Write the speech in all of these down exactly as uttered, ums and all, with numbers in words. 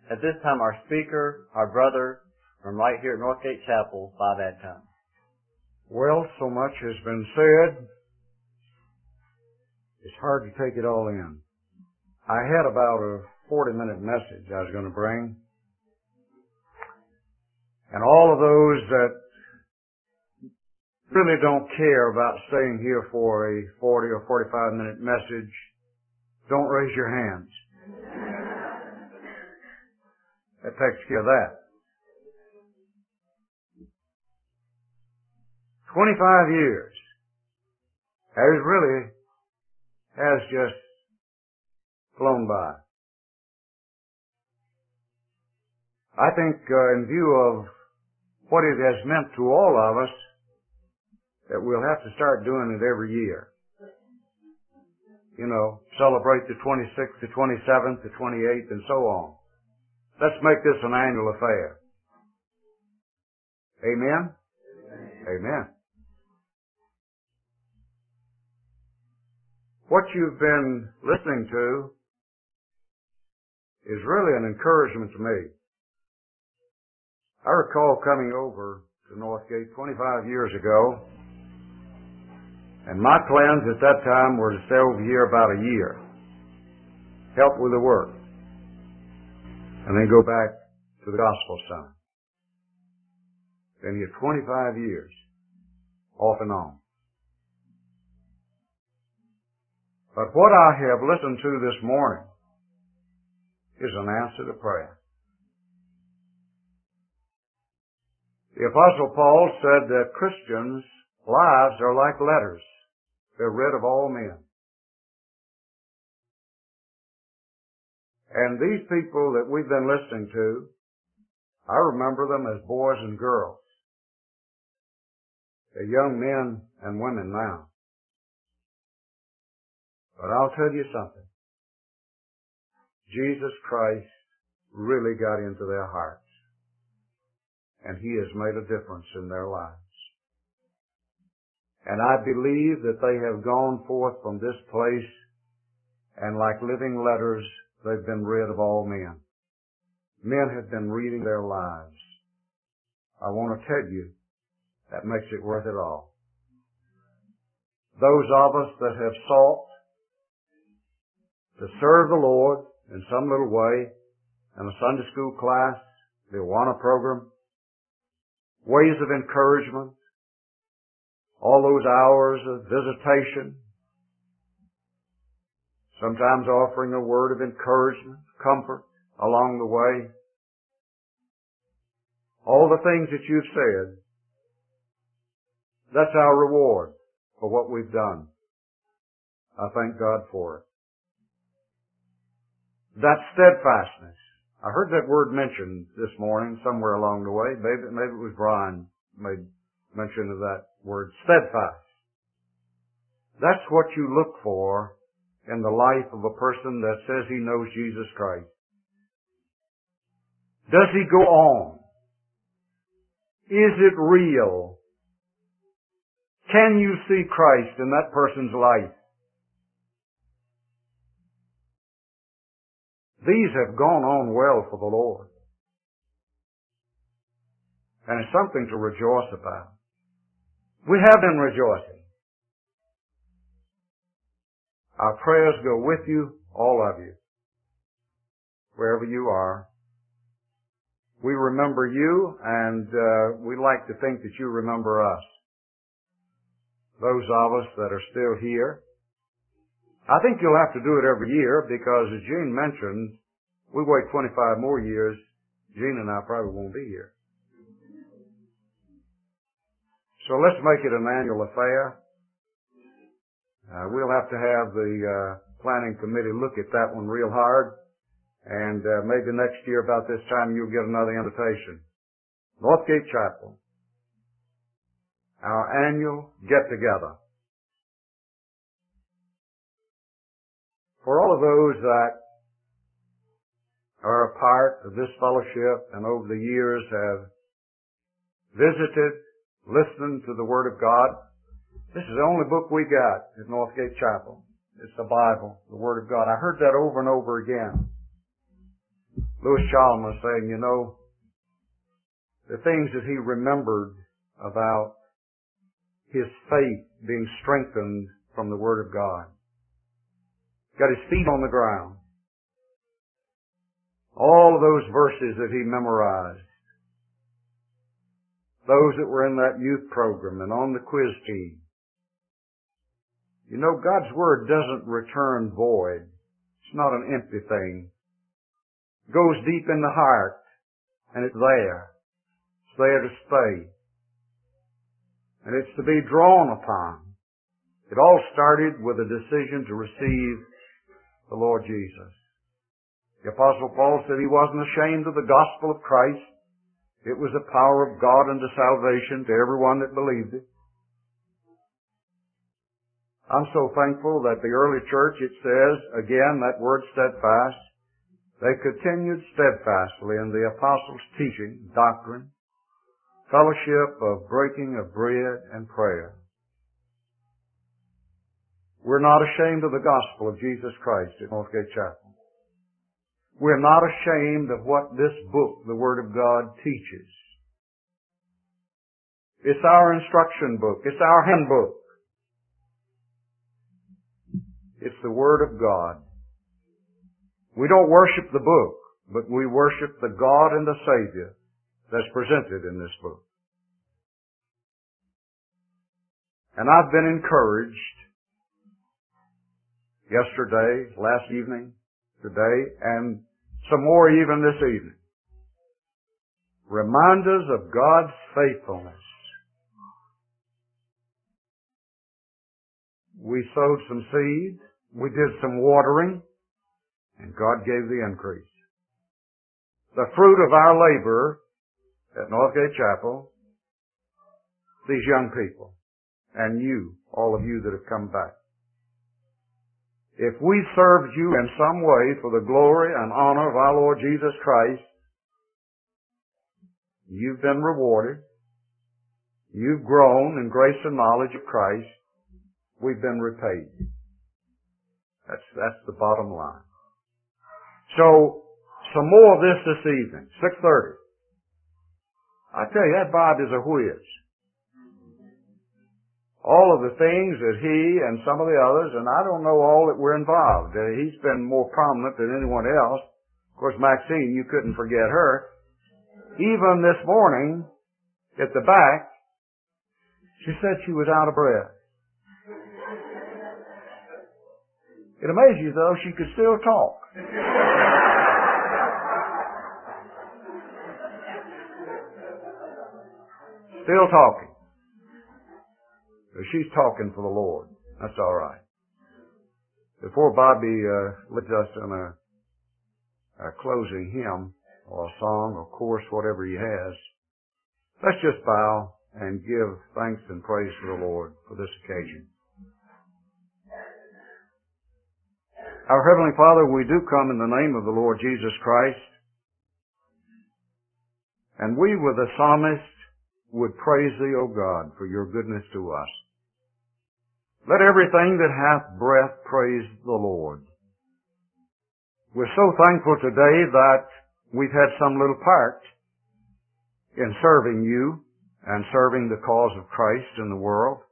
At this time, our speaker, our brother from right here at Northgate Chapel, Bob Adcock. Well, so much has been said, it's hard to take it all in. I had about a forty-minute message I was going to bring. And all of those that really don't care about staying here for a forty or forty-five minute message, don't raise your hands. That takes care of that. twenty-five years has really, has just flown by. I think uh, in view of what it has meant to all of us, that we'll have to start doing it every year. You know, celebrate the twenty-sixth, the twenty-seventh, the twenty-eighth, and so on. Let's make this an annual affair. Amen? Amen. Amen. What you've been listening to is really an encouragement to me. I recall coming over to Northgate twenty-five years ago, and my plans at that time were to stay over here about a year, help with the work, and then go back to the gospel center. Been here twenty-five years, off and on. But what I have listened to this morning is an answer to prayer. The Apostle Paul said that Christians' lives are like letters. They're read of all men. And these people that we've been listening to, I remember them as boys and girls. They're young men and women now. But I'll tell you something. Jesus Christ really got into their hearts. And He has made a difference in their lives. And I believe that they have gone forth from this place, and like living letters, they've been read of all men. Men have been reading their lives. I want to tell you, that makes it worth it all. Those of us that have sought to serve the Lord in some little way, in a Sunday school class, the Awana program, ways of encouragement, all those hours of visitation, sometimes offering a word of encouragement, comfort along the way. All the things that you've said, that's our reward for what we've done. I thank God for it. That steadfastness. I heard that word mentioned this morning somewhere along the way. Maybe, maybe it was Brian made mention of that word, steadfast. That's what you look for in the life of a person that says he knows Jesus Christ. Does he go on? Is it real? Can you see Christ in that person's life? These have gone on well for the Lord. And it's something to rejoice about. We have been rejoicing. Our prayers go with you, all of you, wherever you are. We remember you, and uh, we like to think that you remember us. Those of us that are still here. I think you'll have to do it every year because, as Gene mentioned, we wait twenty-five more years, Gene and I probably won't be here. So let's make it an annual affair. Uh, we'll have to have the uh, planning committee look at that one real hard, and uh, maybe next year about this time you'll get another invitation. Northgate Chapel, our annual get-together. For all of those that are a part of this fellowship and over the years have visited, listened to the Word of God, this is the only book we got at Northgate Chapel. It's the Bible, the Word of God. I heard that over and over again. Louis Chalmers was saying, you know, the things that he remembered about his faith being strengthened from the Word of God. Got his feet on the ground. All of those verses that he memorized. Those that were in that youth program and on the quiz team. You know, God's Word doesn't return void. It's not an empty thing. It goes deep in the heart, and it's there. It's there to stay. And it's to be drawn upon. It all started with a decision to receive the Lord Jesus. The Apostle Paul said he wasn't ashamed of the gospel of Christ. It was the power of God unto salvation to everyone that believed it. I'm so thankful that the early church, it says, again, that word steadfast, they continued steadfastly in the apostles' teaching, doctrine, fellowship of breaking of bread and prayer. We're not ashamed of the gospel of Jesus Christ at Northgate Chapel. We're not ashamed of what this book, the Word of God, teaches. It's our instruction book. It's our handbook. It's the Word of God. We don't worship the book, but we worship the God and the Savior that's presented in this book. And I've been encouraged yesterday, last evening, today, and some more even this evening. Reminders of God's faithfulness. We sowed some seed, we did some watering, and God gave the increase. The fruit of our labor at Northgate Chapel, these young people, and you, all of you that have come back. If we served you in some way for the glory and honor of our Lord Jesus Christ, you've been rewarded. You've grown in grace and knowledge of Christ. We've been repaid. That's, that's the bottom line. So, some more of this this evening, six thirty. I tell you, that Bob is a whiz. All of the things that he and some of the others, and I don't know all that were involved. Uh, he's been more prominent than anyone else. Of course, Maxine, you couldn't forget her. Even this morning, at the back, she said she was out of breath. It amazes you, though, she could still talk. Still talking. She's talking for the Lord. That's all right. Before Bobby uh, leads us in a, a closing hymn or a song or chorus, whatever he has, let's just bow and give thanks and praise to the Lord for this occasion. Our Heavenly Father, we do come in the name of the Lord Jesus Christ, and we with the psalmist would praise Thee, O God, for Your goodness to us. Let everything that hath breath praise the Lord. We're so thankful today that we've had some little part in serving You and serving the cause of Christ in the world.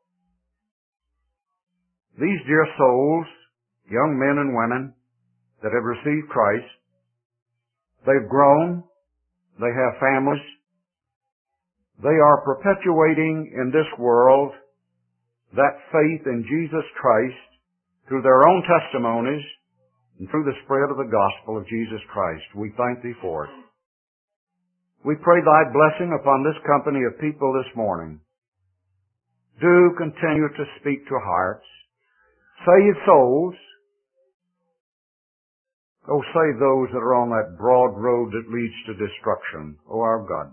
These dear souls, young men and women that have received Christ, they've grown, they have families, they are perpetuating in this world that faith in Jesus Christ through their own testimonies and through the spread of the gospel of Jesus Christ. We thank Thee for it. We pray Thy blessing upon this company of people this morning. Do continue to speak to hearts. Save souls. Oh, save those that are on that broad road that leads to destruction. Oh, our God.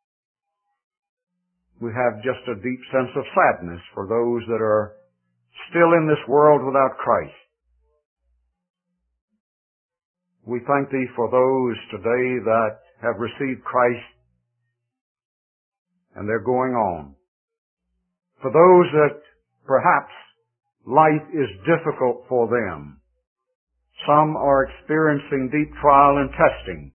We have just a deep sense of sadness for those that are still in this world without Christ. We thank Thee for those today that have received Christ and they're going on. For those that perhaps life is difficult for them. Some are experiencing deep trial and testing.